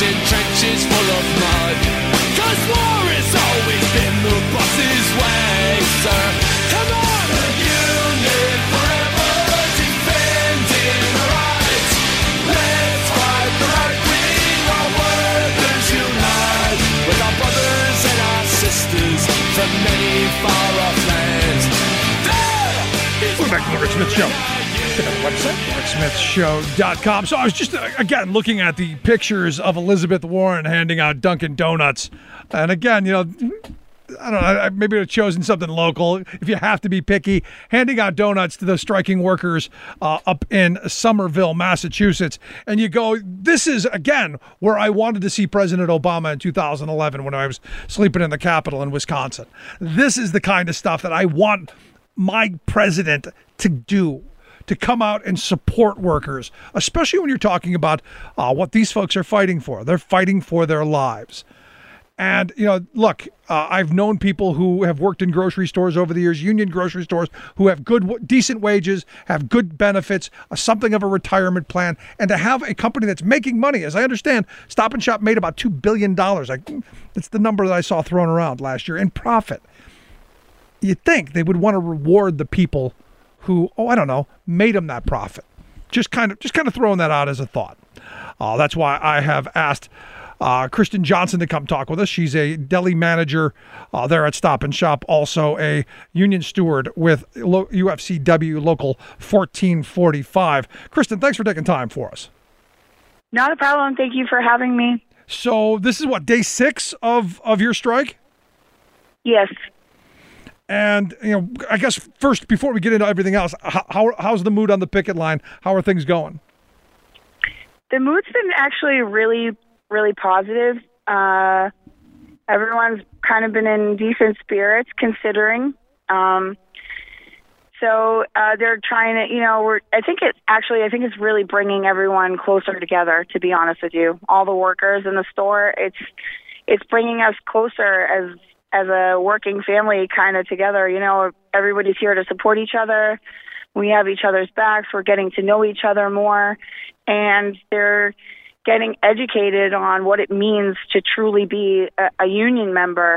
in trenches full of mud. 'Cause war has always been the boss's way, sir. Come on! The Union forever defending our rights. Let's fight the right wing, our workers unite. With our brothers and our sisters from many far-off lands. Welcome back to the Rick Smith Show. Check out the website, ricksmithshow.com. So I was just, again, looking at the pictures of Elizabeth Warren handing out Dunkin' Donuts. And again, I don't know, maybe I've chosen something local. If you have to be picky, handing out donuts to the striking workers up in Somerville, Massachusetts. And you go, this is, again, where I wanted to see President Obama in 2011 when I was sleeping in the Capitol in Wisconsin. This is the kind of stuff that I want my president to do, to come out and support workers, especially when you're talking about what these folks are fighting for. They're fighting for their lives. And, look, I've known people who have worked in grocery stores over the years, union grocery stores, who have good, decent wages, have good benefits, something of a retirement plan, and to have a company that's making money. As I understand, Stop & Shop made about $2 billion. That's the number that I saw thrown around last year in profit. You'd think they would want to reward the people who, made them that profit. Just kind of throwing that out as a thought. That's why I have asked Kristen Johnson to come talk with us. She's a deli manager there at Stop & Shop, also a union steward with UFCW Local 1445. Kristen, thanks for taking time for us. Not a problem. Thank you for having me. So this is what, day 6 of your strike? Yes. And, I guess first, before we get into everything else, how's the mood on the picket line? How are things going? The mood's been actually really, really positive. Everyone's kind of been in decent spirits considering. So they're trying to, I think it's really bringing everyone closer together, to be honest with you. All the workers in the store, it's bringing us closer as a working family kind of together. Everybody's here to support each other. We have each other's backs. We're getting to know each other more. And they're getting educated on what it means to truly be a union member.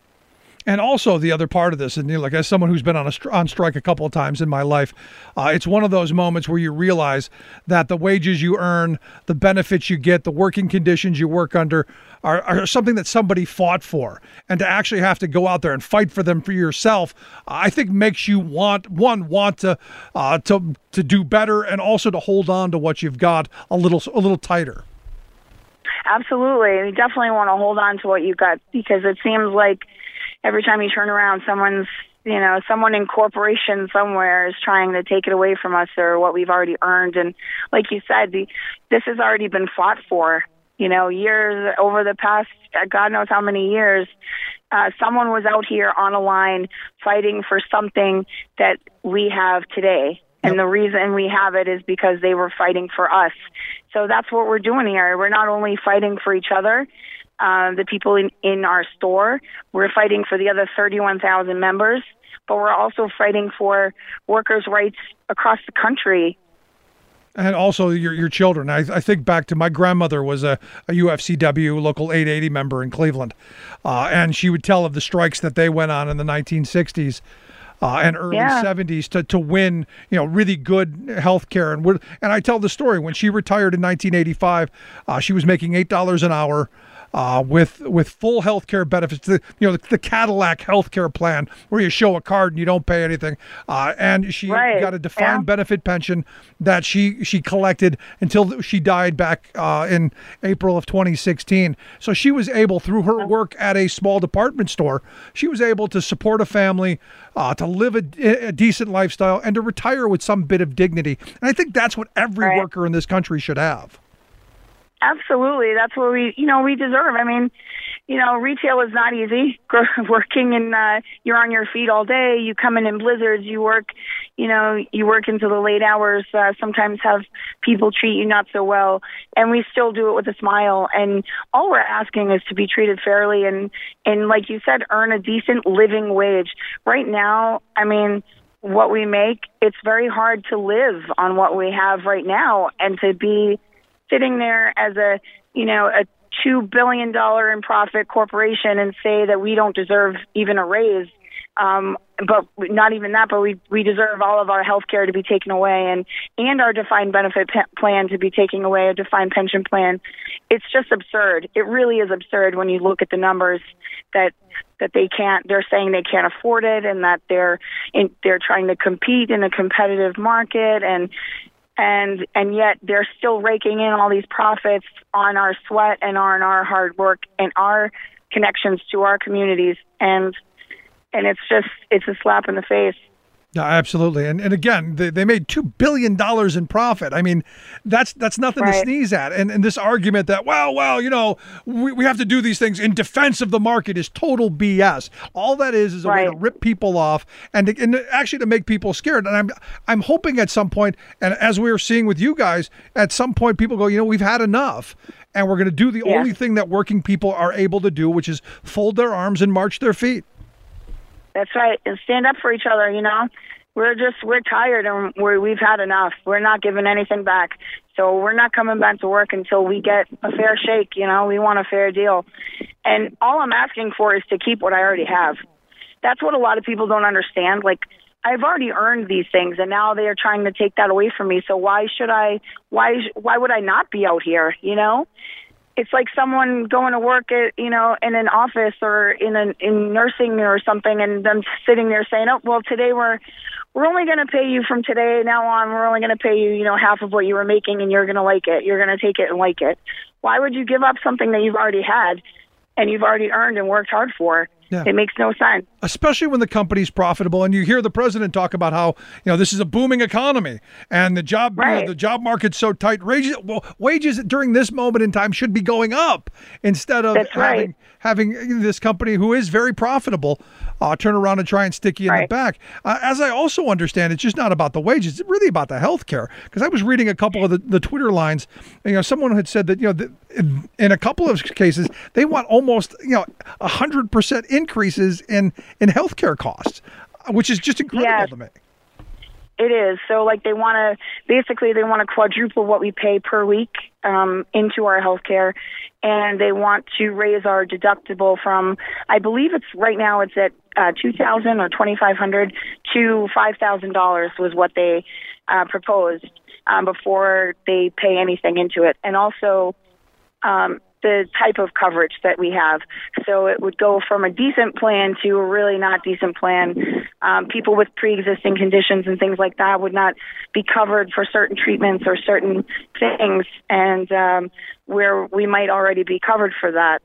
And also the other part of this, and like as someone who's been on strike a couple of times in my life, it's one of those moments where you realize that the wages you earn, the benefits you get, the working conditions you work under are something that somebody fought for. And to actually have to go out there and fight for them for yourself, I think makes you want to do better, and also to hold on to what you've got a little tighter. Absolutely. You definitely want to hold on to what you got, because it seems like every time you turn around, someone in corporation somewhere is trying to take it away from us, or what we've already earned. And like you said, this has already been fought for, years over the past, God knows how many years. Someone was out here on a line fighting for something that we have today. And the reason we have it is because they were fighting for us. So that's what we're doing here. We're not only fighting for each other, the people in our store, we're fighting for the other 31,000 members, but we're also fighting for workers' rights across the country. And also your children. I think back to my grandmother was a UFCW Local 880 member in Cleveland, and she would tell of the strikes that they went on in the 1960s. And early 70s to win, really good health care. And I tell the story, when she retired in 1985, she was making $8 an hour with full health care benefits, the Cadillac health care plan, where you show a card and you don't pay anything. And she got a defined benefit pension that she collected until she died back in April of 2016. So she was able, through her work at a small department store, she was able to support a family, to live a decent lifestyle, and to retire with some bit of dignity. And I think that's what every worker in this country should have. Absolutely. That's what we deserve. I mean, retail is not easy. Working you're on your feet all day. You come in blizzards. You work into the late hours. Sometimes have people treat you not so well, and we still do it with a smile. And all we're asking is to be treated fairly and like you said, earn a decent living wage. Right now, I mean, what we make, it's very hard to live on what we have right now, and to be sitting there as a $2 billion in profit corporation and say that we don't deserve even a raise. But not even that, but we deserve all of our health care to be taken away and our defined benefit plan to be taken away, a defined pension plan. It's just absurd. It really is absurd when you look at the numbers that they're saying they can't afford it, and that they're trying to compete in a competitive market, and yet they're still raking in all these profits on our sweat and on our hard work and our connections to our communities. And it's a slap in the face. Yeah, absolutely. And again, they made $2 billion in profit. I mean, that's nothing to sneeze at. And this argument that, well, you know, we have to do these things in defense of the market is total BS. All that is a way to rip people off and actually to make people scared. And I'm hoping at some point, and as we were seeing with you guys, at some point people go, you know, we've had enough. And we're going to do the only thing that working people are able to do, which is fold their arms and march their feet. That's right. And stand up for each other, you know. We're tired and we've had enough. We're not giving anything back. So we're not coming back to work until we get a fair shake, you know. We want a fair deal. And all I'm asking for is to keep what I already have. That's what a lot of people don't understand. Like, I've already earned these things, and now they are trying to take that away from me. So why would I not be out here, you know? It's like someone going to work at, you know, in an office or in nursing or something, and them sitting there saying, "Oh, well, today we're only going to pay you from today now on. We're only going to pay you, you know, half of what you were making, and you're going to like it. You're going to take it and like it." Why would you give up something that you've already had and you've already earned and worked hard for? Yeah. It makes no sense. Especially when the company's profitable, and you hear the president talk about how, you know, this is a booming economy and the job the job market's so tight. Wages during this moment in time should be going up instead of having this company who is very profitable turn around and try and stick you in the back. As I also understand, it's just not about the wages; it's really about the health care. Because I was reading a couple of the Twitter lines. You know, someone had said that, you know, in a couple of cases they want almost, you know, 100% increases in healthcare costs, which is just incredible to me. It is. So, like, they want to quadruple what we pay per week into our healthcare, and they want to raise our deductible from, I believe right now it's at $2,000 or $2,500 to $5,000 was what they proposed before they pay anything into it, and also the type of coverage that we have. So it would go from a decent plan to a really not decent plan. People with pre-existing conditions and things like that would not be covered for certain treatments or certain things, and where we might already be covered for that.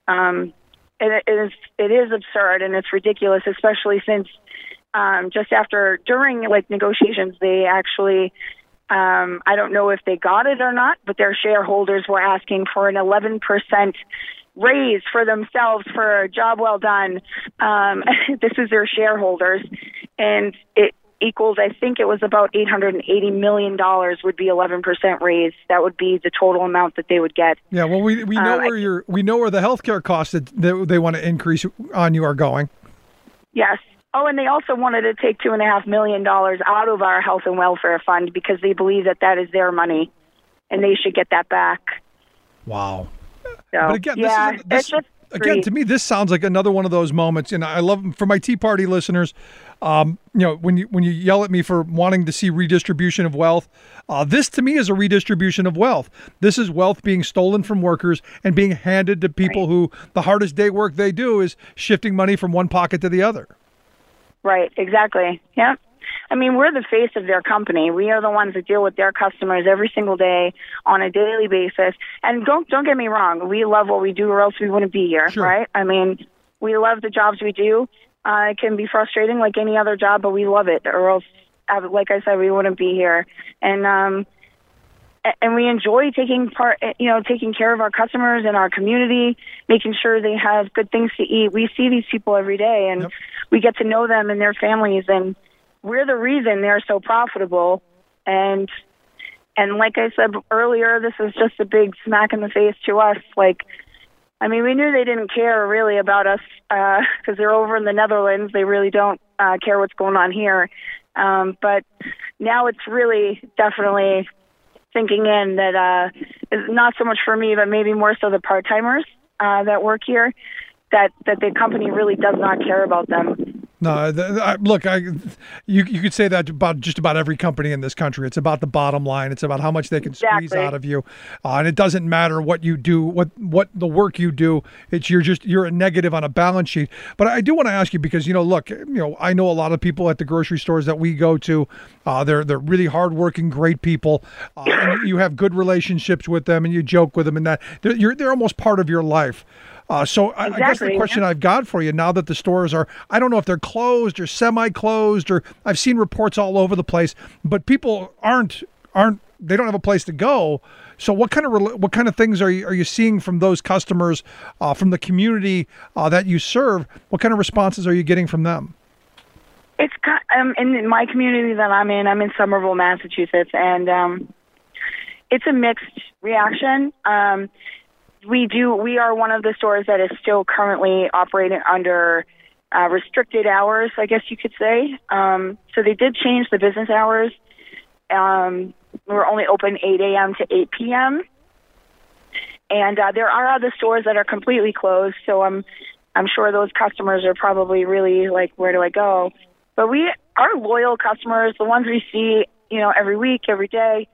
It is absurd, and it's ridiculous, especially since during negotiations, they actually, I don't know if they got it or not, but their shareholders were asking for an 11% raise for themselves for a job well done. This is their shareholders, and it equals, I think it was about $880 million would be 11% raise. That would be the total amount that they would get. Yeah, well, we know where the healthcare costs that they want to increase on you are going. Yes. Oh, and they also wanted to take $2.5 million out of our health and welfare fund because they believe that is their money, and they should get that back. Wow. So, but again, to me, this sounds like another one of those moments. And I love, for my Tea Party listeners, you know, when you yell at me for wanting to see redistribution of wealth, this to me is a redistribution of wealth. This is wealth being stolen from workers and being handed to people who the hardest day work they do is shifting money from one pocket to the other. Right, exactly. Yeah. I mean, we're the face of their company. We are the ones that deal with their customers every single day on a daily basis. And don't get me wrong, we love what we do, or else we wouldn't be here, right? I mean, we love the jobs we do. It can be frustrating like any other job, but we love it, or else, like I said, we wouldn't be here. And we enjoy taking care of our customers and our community, making sure they have good things to eat. We see these people every day, and we get to know them and their families, and we're the reason they're so profitable. And like I said earlier, this is just a big smack in the face to us. Like, I mean, we knew they didn't care really about us because they're over in the Netherlands. They really don't care what's going on here. But now it's really definitely sinking in that is not so much for me, but maybe more so the part-timers that work here, that the company really does not care about them. No, look, you could say that about just about every company in this country. It's about the bottom line. It's about how much they can squeeze out of you, and it doesn't matter what you do, what the work you do. You're a negative on a balance sheet. But I do want to ask you because look, I know a lot of people at the grocery stores that we go to. They're really hardworking, great people, and you have good relationships with them, and you joke with them, and that they're almost part of your life. So I guess the question I've got for you now that the stores are, I don't know if they're closed or semi-closed, or I've seen reports all over the place, but people they don't have a place to go. So what kind of things are you seeing from those customers, from the community that you serve? What kind of responses are you getting from them? It's in my community that I'm in Somerville, Massachusetts, and it's a mixed reaction. We are one of the stores that is still currently operating under restricted hours, I guess you could say. So they did change the business hours. We're only open 8 a.m. to 8 p.m. And there are other stores that are completely closed. So I'm sure those customers are probably really like, where do I go? But our loyal customers, the ones we see, every week, every day,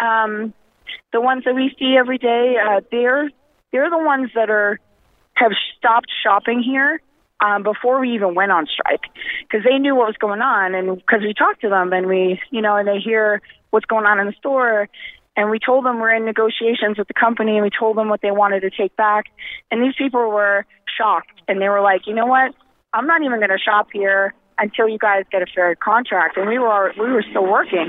the ones that we see every day, they're the ones that have stopped shopping here before we even went on strike, because they knew what was going on, and because we talked to them and and they hear what's going on in the store, and we told them we're in negotiations with the company, and we told them what they wanted to take back, and these people were shocked, and they were like, you know what, I'm not even going to shop here until you guys get a fair contract, and we were still working.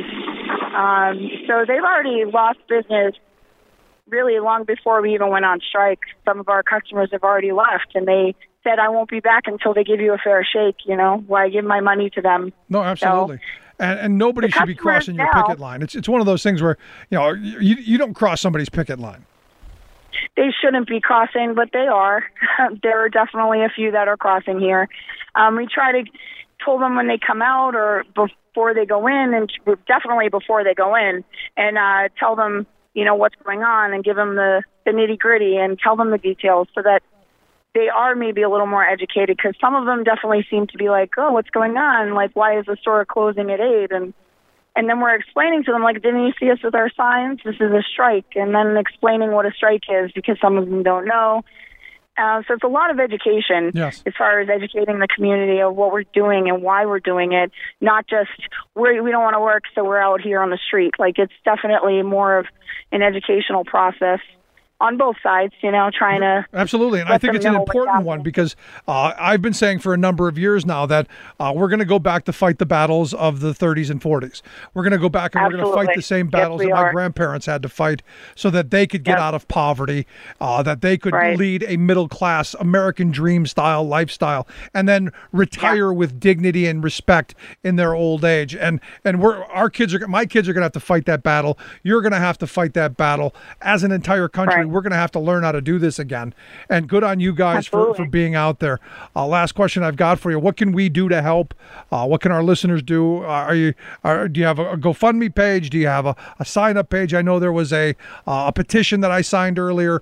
So they've already lost business really long before we even went on strike. Some of our customers have already left, and they said, I won't be back until they give you a fair shake, why give my money to them. No, absolutely. So, and nobody should be crossing your picket line. It's one of those things where, you don't cross somebody's picket line. They shouldn't be crossing, but they are. There are definitely a few that are crossing here. We try to tell them when they come out or before they go in, and definitely before they go in, and tell them, what's going on, and give them the nitty-gritty and tell them the details so that they are maybe a little more educated, because some of them definitely seem to be like, oh, what's going on? Like, why is the store closing at 8? And then we're explaining to them, like, didn't you see us with our signs? This is a strike. And then explaining what a strike is, because some of them don't know. So it's a lot of education, yes, as far as educating the community of what we're doing and why we're doing it, not just we don't want to work, so we're out here on the street. Like, it's definitely more of an educational process on both sides, trying to... Absolutely, and I think it's an important one, because I've been saying for a number of years now that we're going to go back to fight the battles of the 30s and 40s. We're going to go back and we're going to fight the same battles that my grandparents had to fight so that they could get out of poverty, that they could lead a middle-class American dream-style lifestyle, and then retire with dignity and respect in their old age. And my kids are going to have to fight that battle. You're going to have to fight that battle as an entire country. We're going to have to learn how to do this again. And good on you guys for being out there. Last question I've got for you. What can we do to help? What can our listeners do? Do you have a GoFundMe page? Do you have a sign-up page? I know there was a petition that I signed earlier.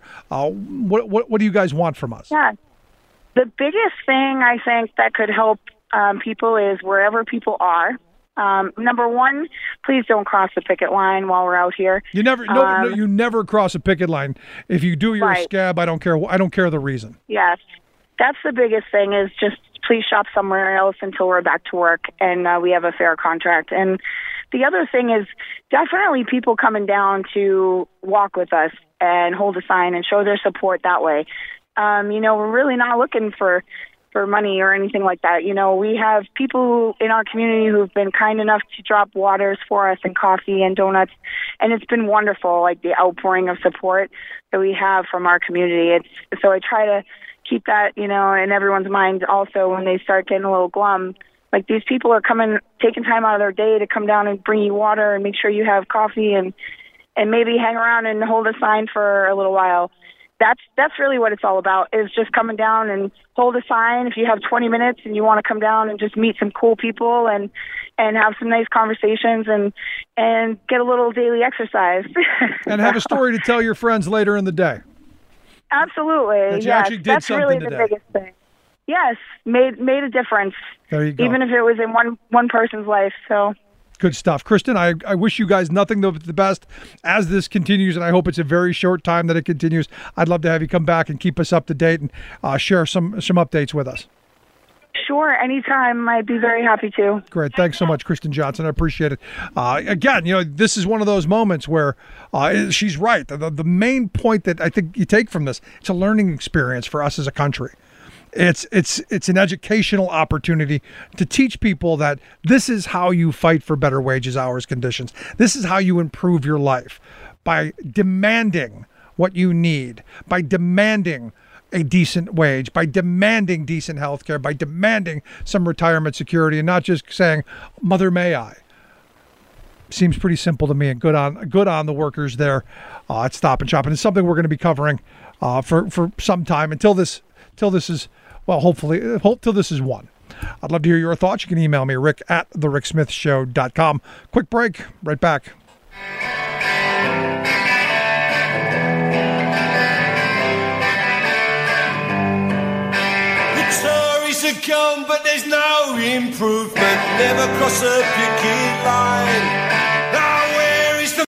What do you guys want from us? Yeah. The biggest thing I think that could help people is wherever people are. Number one, please don't cross the picket line while we're out here. You never cross a picket line. If you do, you're a scab. I don't care. I don't care the reason. Yes, that's the biggest thing. Is just please shop somewhere else until we're back to work and we have a fair contract. And the other thing is definitely people coming down to walk with us and hold a sign and show their support that way. We're really not looking for money or anything like that. We have people in our community who've been kind enough to drop waters for us and coffee and donuts, and it's been wonderful, like the outpouring of support that we have from our community. So I try to keep that, in everyone's mind also when they start getting a little glum. Like, these people are taking time out of their day to come down and bring you water and make sure you have coffee and maybe hang around and hold a sign for a little while. that's really what it's all about, is just coming down and hold a sign if you have 20 minutes and you want to come down and just meet some cool people and have some nice conversations and get a little daily exercise. And have a story to tell your friends later in the day. Absolutely. That you actually did that's something really today. the biggest thing. Yes, made a difference. There you go. Even if it was in one person's life. So good stuff. Kristen, I wish you guys nothing but the best as this continues, and I hope it's a very short time that it continues. I'd love to have you come back and keep us up to date and share some updates with us. Sure, anytime. I'd be very happy to. Great. Thanks so much, Kristen Johnson. I appreciate it. Again, this is one of those moments where she's right. The main point that I think you take from this, it's a learning experience for us as a country. It's an educational opportunity to teach people that this is how you fight for better wages, hours, conditions. This is how you improve your life, by demanding what you need, by demanding a decent wage, by demanding decent health care, by demanding some retirement security, and not just saying, "Mother, may I." Seems pretty simple to me, and good on the workers there at Stop and Shop. And it's something we're going to be covering for some time until this is, well, hopefully, till this is won. I'd love to hear your thoughts. You can email me, rick@thericksmithshow.com. Quick break, right back. Come, but there's no improvement. Never cross a picket line.